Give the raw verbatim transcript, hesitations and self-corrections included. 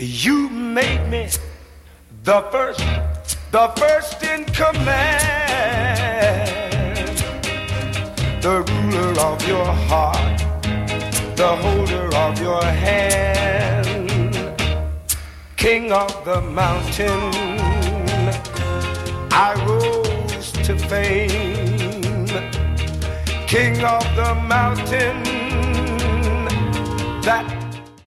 You made me the first, the first in command, the ruler of your heart, the holder of your hand, king of the mountain, I rose to fame, king of the mountain that